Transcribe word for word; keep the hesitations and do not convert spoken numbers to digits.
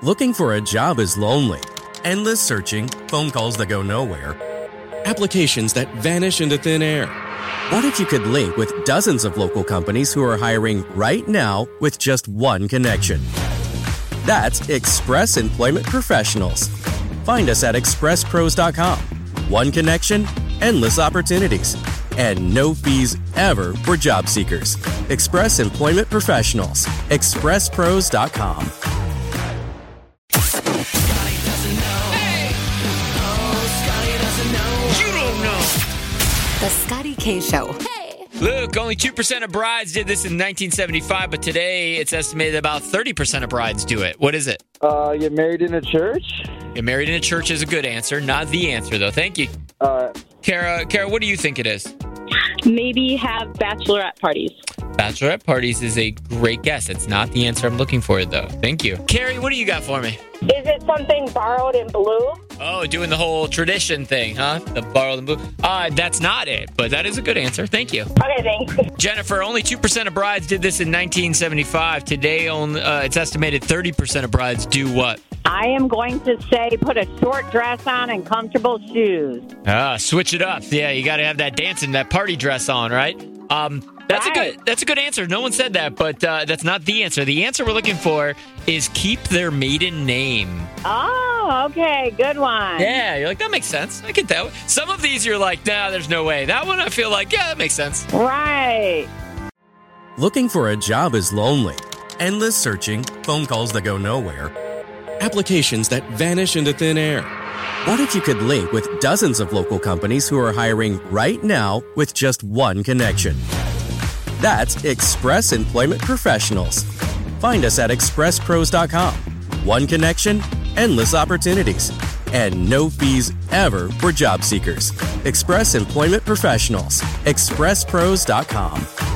Looking for a job is lonely. Endless searching, phone calls that go nowhere, applications that vanish into thin air. What if you could link with dozens of local companies who are hiring right now with just one connection? That's Express Employment Professionals. Find us at express pros dot com. One connection, endless opportunities, and no fees ever for job seekers. Express Employment Professionals. express pros dot com. The Scotty K Show. Hey. Look, only two percent of brides did this in nineteen seventy-five, but today it's estimated about thirty percent of brides do it. What is it? Uh, get married in a church? Get married in a church is a good answer. Not the answer, though. Thank you. Uh, Kara, Kara, what do you think it is? Maybe have bachelorette parties. Bachelorette parties is a great guess. It's not the answer I'm looking for, though. Thank you. Carrie, what do you got for me? Is it something borrowed in blue? Oh, doing the whole tradition thing, huh? The borrowed and blue. Uh, that's not it, but that is a good answer. Thank you. Okay, thanks. Jennifer, only two percent of brides did this in nineteen seventy-five. Today, only, uh, it's estimated thirty percent of brides do what? I am going to say put a short dress on and comfortable shoes. Ah, switch it up. Yeah, you got to have that dancing, that party dress on, right? Um, that's right. a good. That's a good answer. No one said that, but uh, that's not the answer. The answer we're looking for is keep their maiden name. Oh, okay, good one. Yeah, you're like, that makes sense. I get that. Some of these you're like, nah, there's no way. That one I feel like, yeah, that makes sense. Right. Looking for a job is lonely. Endless searching, phone calls that go nowhere, applications that vanish into thin air. What if you could link with dozens of local companies who are hiring right now with just one connection? That's Express Employment Professionals. Find us at express pros dot com. One connection, endless opportunities, and no fees ever for job seekers. Express Employment Professionals. express pros dot com.